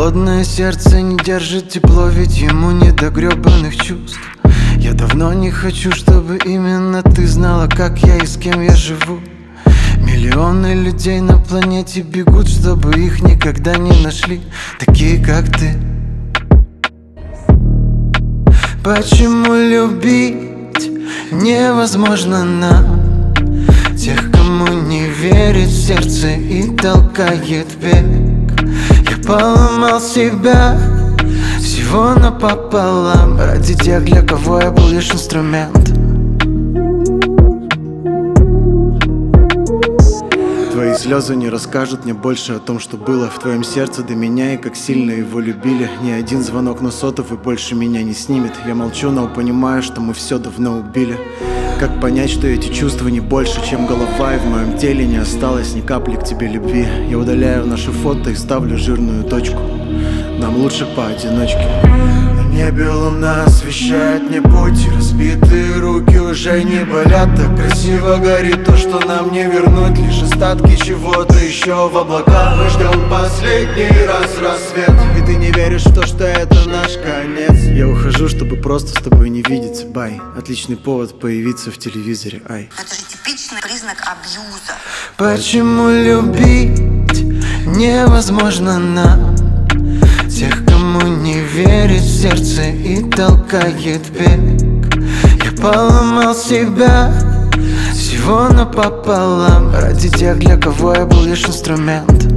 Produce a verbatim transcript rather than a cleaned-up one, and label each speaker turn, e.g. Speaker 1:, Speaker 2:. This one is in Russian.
Speaker 1: Холодное сердце не держит тепло, ведь ему не до гребаных чувств. Я давно не хочу, чтобы именно ты знала, как я и с кем я живу. Миллионы людей на планете бегут, чтобы их никогда не нашли такие, как ты. Почему любить невозможно нам, тех, кому не верит в сердце и толкает бег? Я поломал себя всего напополам ради тех, для кого я был лишь инструмент.
Speaker 2: Твои слезы не расскажут мне больше о том, что было в твоем сердце до меня и как сильно его любили. Ни один звонок на сотовый больше меня не снимет. Я молчу, но понимаю, что мы все давно убили. Как понять, что эти чувства не больше, чем голова, и в моем теле не осталось ни капли к тебе любви? Я удаляю наши фото и ставлю жирную точку. Нам лучше поодиночке. На небе луна освещает мне путь, и разбитые руки уже не болят. Так красиво горит то, что нам не вернуть, лишь остатки чего-то еще в облаках. Мы ждем последний раз рассвет, и ты не веришь в то, что это наш конец. Я ухожу, чтобы просто с тобой не видеться, бай. Отличный повод появиться в телевизоре, ай.
Speaker 3: Это же типичный признак абьюза.
Speaker 1: Почему любить невозможно нам, тех, кому не верит в сердце и толкает бег? Я поломал себя всего напополам ради тех, для кого я был лишь инструмент.